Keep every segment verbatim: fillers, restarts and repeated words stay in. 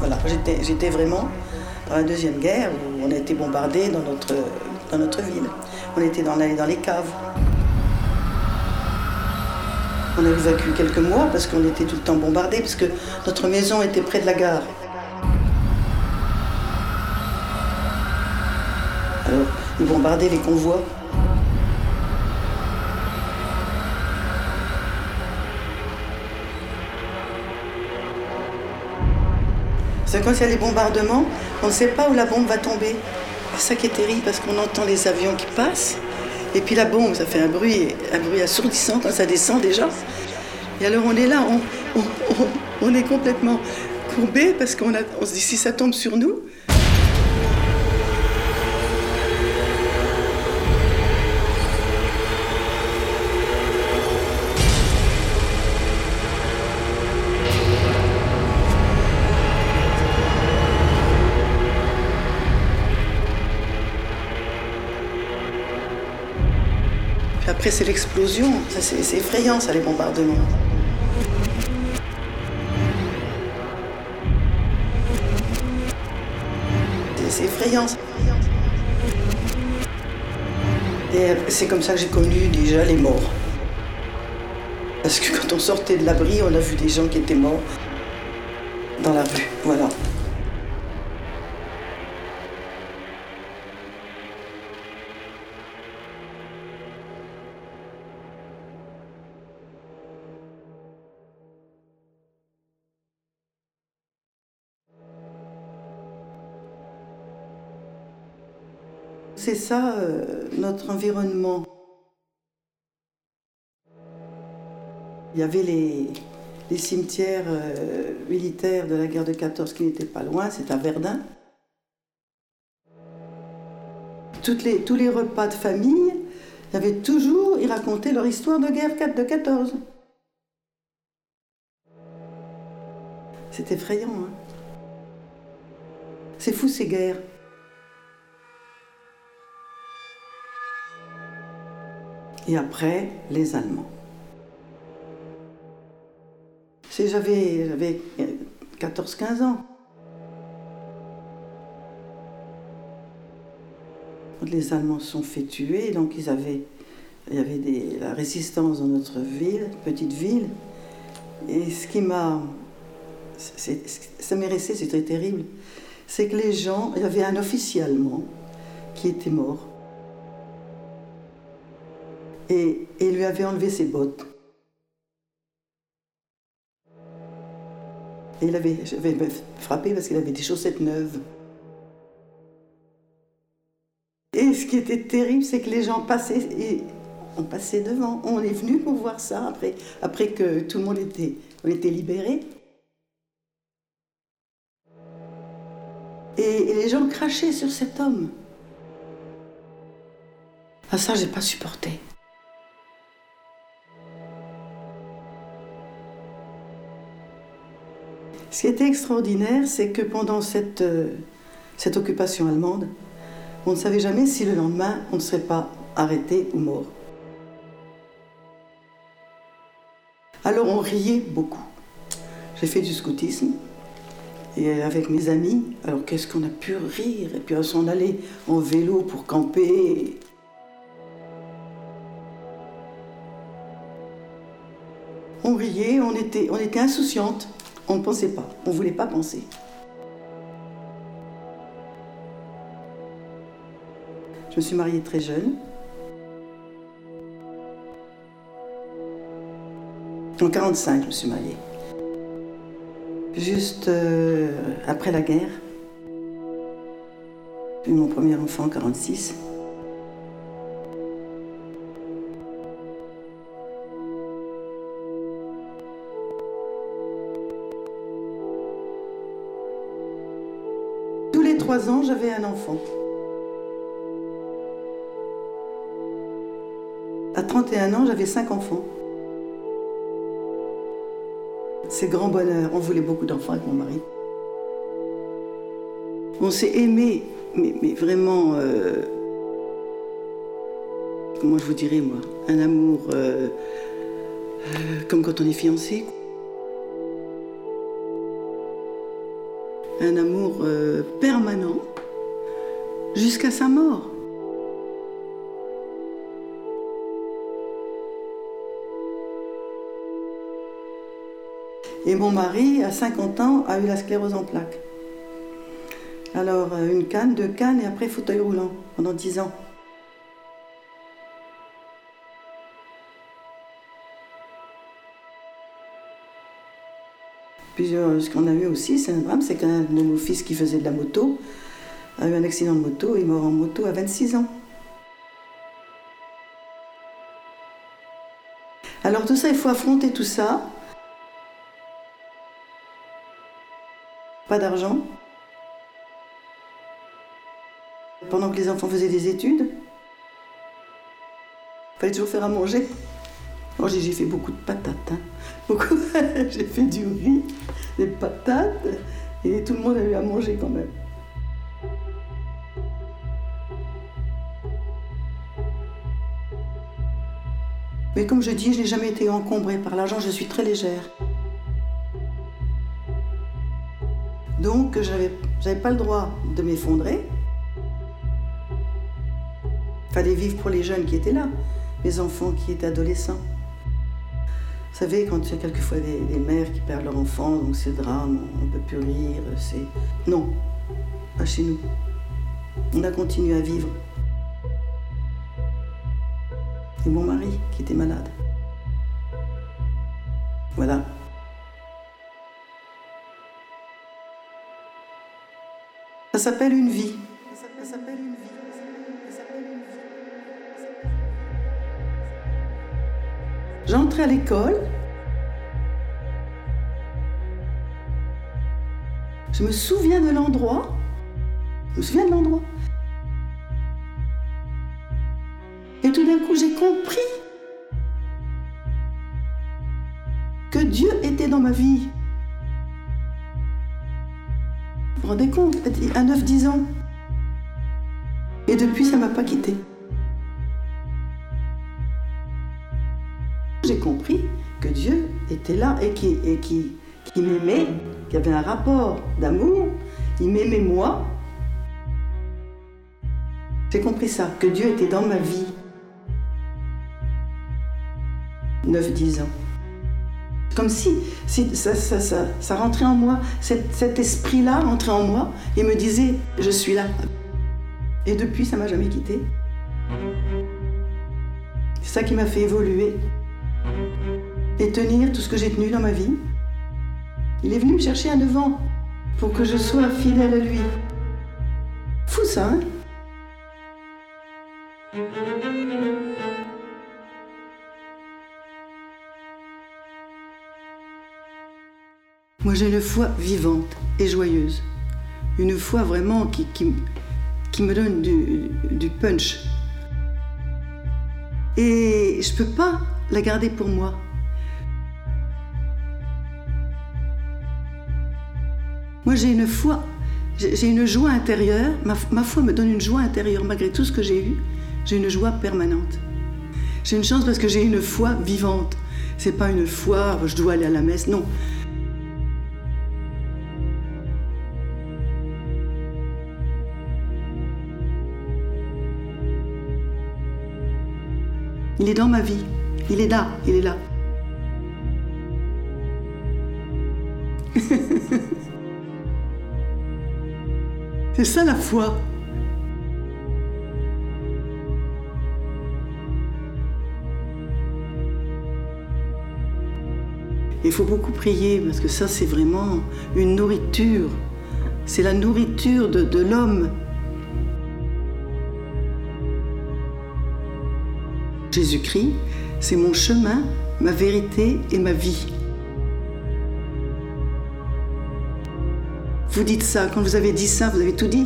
Voilà, j'étais, j'étais vraiment dans la Deuxième Guerre où on a été bombardés dans notre, dans notre ville. On était dans, dans les caves. On a évacué quelques mois parce qu'on était tout le temps bombardés, parce que notre maison était près de la gare. Alors, ils bombardaient les convois. Parce que quand il y a les bombardements, on ne sait pas où la bombe va tomber. C'est ça qui est terrible, parce qu'on entend les avions qui passent, et puis la bombe, ça fait un bruit, un bruit assourdissant quand ça descend déjà. Et alors on est là, on, on, on, on est complètement courbé parce qu'on a, on se dit si ça tombe sur nous. Puis après c'est l'explosion, ça, c'est, c'est effrayant ça, les bombardements. C'est effrayant. Et c'est comme ça que j'ai connu déjà les morts. Parce que quand on sortait de l'abri, on a vu des gens qui étaient morts dans la rue, voilà. C'est ça, euh, notre environnement. Il y avait les, les cimetières euh, militaires de la guerre de quatorze qui n'étaient pas loin, c'est à Verdun. Toutes les, tous les repas de famille, il y avait toujours, ils racontaient leur histoire de guerre de quatorze. C'est effrayant, hein. C'est fou ces guerres. Et après, les Allemands. C'est, j'avais, j'avais quatorze quinze ans. Quand les Allemands se sont fait tuer, donc ils avaient, il y avait des, la résistance dans notre ville, petite ville. Et ce qui m'a... C'est, ça m'est resté, c'est très terrible. C'est que les gens... Il y avait un officier allemand qui était mort. Et, et il lui avait enlevé ses bottes. Et il avait, j'avais frappé parce qu'il avait des chaussettes neuves. Et ce qui était terrible, c'est que les gens passaient, et on passait devant. On est venu pour voir ça après, après que tout le monde était, on était libérés. Et, et les gens crachaient sur cet homme. Ah, ça, j'ai pas supporté. Ce qui était extraordinaire, c'est que pendant cette, euh, cette occupation allemande, on ne savait jamais si le lendemain, on ne serait pas arrêté ou mort. Alors on riait beaucoup. J'ai fait du scoutisme, et avec mes amis, alors qu'est-ce qu'on a pu rire, et puis on s'en allait en vélo pour camper. On riait, on était, on était insouciantes. On ne pensait pas, on ne voulait pas penser. Je me suis mariée très jeune. En quarante-cinq, je me suis mariée. Juste euh, après la guerre. J'ai eu mon premier enfant en quarante-six. Trois ans, j'avais un enfant. À trente et un ans, j'avais cinq enfants. C'est grand bonheur. On voulait beaucoup d'enfants avec mon mari. On s'est aimés, mais, mais vraiment, euh, comment je vous dirais moi, un amour euh, euh, comme quand on est fiancés. un amour euh, permanent jusqu'à sa mort. Et mon mari, à cinquante ans, a eu la sclérose en plaques. Alors, une canne, deux cannes, et après fauteuil roulant, pendant dix ans. Puis, euh, ce qu'on a eu aussi, c'est un drame, c'est qu'un de nos fils qui faisait de la moto a eu un accident de moto et est mort en moto à vingt-six ans. Alors tout ça, il faut affronter tout ça. Pas d'argent. Pendant que les enfants faisaient des études, il fallait toujours faire à manger. Oh, j'ai, j'ai fait beaucoup de patates. Hein. Beaucoup. J'ai fait du riz, des patates, et tout le monde a eu à manger quand même. Mais comme je dis, je n'ai jamais été encombrée par l'argent, je suis très légère. Donc, je n'avais pas le droit de m'effondrer. Il fallait vivre pour les jeunes qui étaient là, mes enfants qui étaient adolescents. Vous savez, quand il y a quelquefois des, des mères qui perdent leur enfant, donc c'est le drame, on ne peut plus rire, c'est... Non, pas chez nous. On a continué à vivre. Et mon mari, qui était malade. Voilà. Ça s'appelle une vie. Ça s'appelle une vie. J'entrais à l'école. Je me souviens de l'endroit. Je me souviens de l'endroit. Et tout d'un coup, j'ai compris que Dieu était dans ma vie. Vous vous rendez compte, à neuf dix ans. Et depuis, ça ne m'a pas quittée. J'ai compris que Dieu était là et qui, et qui, qui m'aimait, qu'il y avait un rapport d'amour. Il m'aimait moi. J'ai compris ça, que Dieu était dans ma vie. neuf dix ans. Comme si, si ça, ça, ça, ça rentrait en moi, cet, cet esprit-là rentrait en moi et me disait « je suis là ». Et depuis, ça ne m'a jamais quitté. C'est ça qui m'a fait évoluer et tenir tout ce que j'ai tenu dans ma vie. Il est venu me chercher à neuf ans pour que je sois fidèle à lui. Fou ça, hein? Moi, j'ai une foi vivante et joyeuse. Une foi vraiment qui, qui, qui me donne du, du punch. Et je ne peux pas la garder pour moi. Moi, j'ai une foi, j'ai une joie intérieure. Ma, ma foi me donne une joie intérieure. Malgré tout ce que j'ai eu, j'ai une joie permanente. J'ai une chance parce que j'ai une foi vivante. C'est pas une foi, je dois aller à la messe, non. Il est dans ma vie. Il est là, il est là. C'est ça la foi. Il faut beaucoup prier parce que ça c'est vraiment une nourriture. C'est la nourriture de, de l'homme. Jésus-Christ, c'est mon chemin, ma vérité et ma vie. Vous dites ça, quand vous avez dit ça, vous avez tout dit.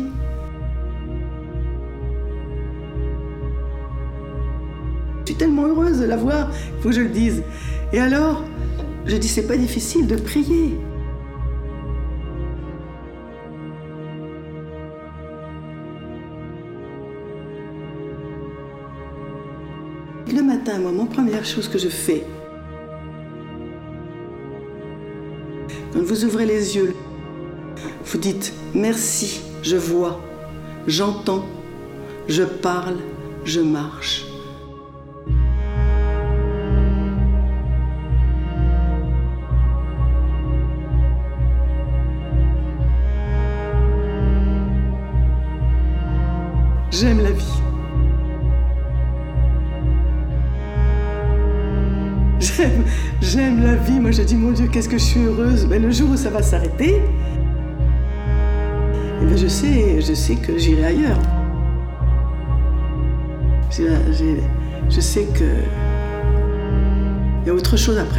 Je suis tellement heureuse de la voir, il faut que je le dise. Et alors, je dis, c'est pas difficile de prier. Le matin, moi, mon première chose que je fais, quand vous ouvrez les yeux, Vous dites merci, je vois, j'entends, je parle, je marche. J'aime la vie. J'aime, j'aime la vie. Moi, je dis, mon Dieu, qu'est-ce que je suis heureuse. Mais le jour où ça va s'arrêter, eh bien, je sais, je sais que j'irai ailleurs. J'ai, j'ai, je sais que il y a autre chose après.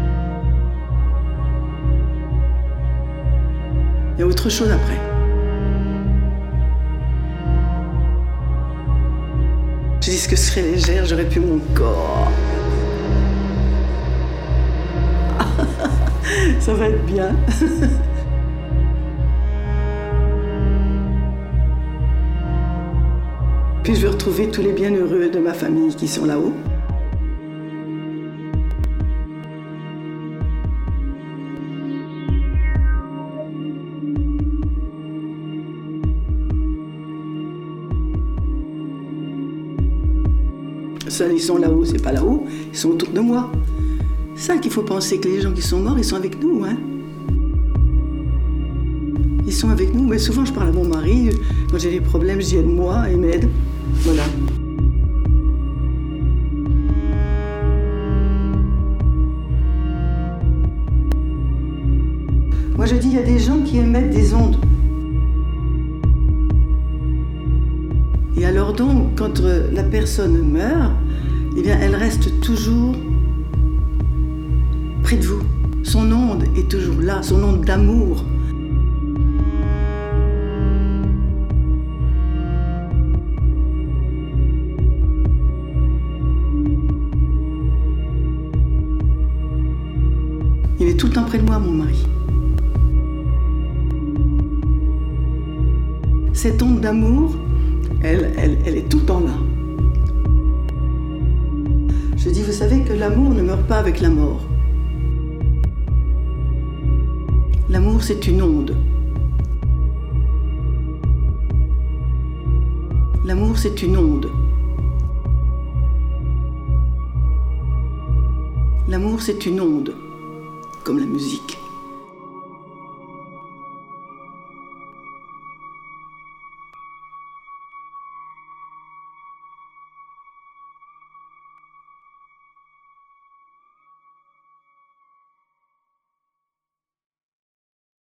Il y a autre chose après. Je dis ce que serait légère, j'aurais pu mon corps. Ça va être bien. Puis je vais retrouver tous les bienheureux de ma famille qui sont là-haut. Ça, ils sont là-haut, c'est pas là-haut, ils sont autour de moi. C'est ça qu'il faut penser, que les gens qui sont morts, ils sont avec nous, hein. Ils sont avec nous, mais souvent je parle à mon mari, quand j'ai des problèmes, je dis aide-moi, il m'aide. Voilà. Moi je dis, il y a des gens qui émettent des ondes. Et alors donc, quand la personne meurt, eh bien, elle reste toujours près de vous. Son onde est toujours là, son onde d'amour. Il est tout le temps près de moi, mon mari. Cette onde d'amour, elle, elle, elle est tout le temps là. Je dis, vous savez que l'amour ne meurt pas avec la mort. L'amour, c'est une onde. L'amour, c'est une onde. L'amour, c'est une onde, comme la musique.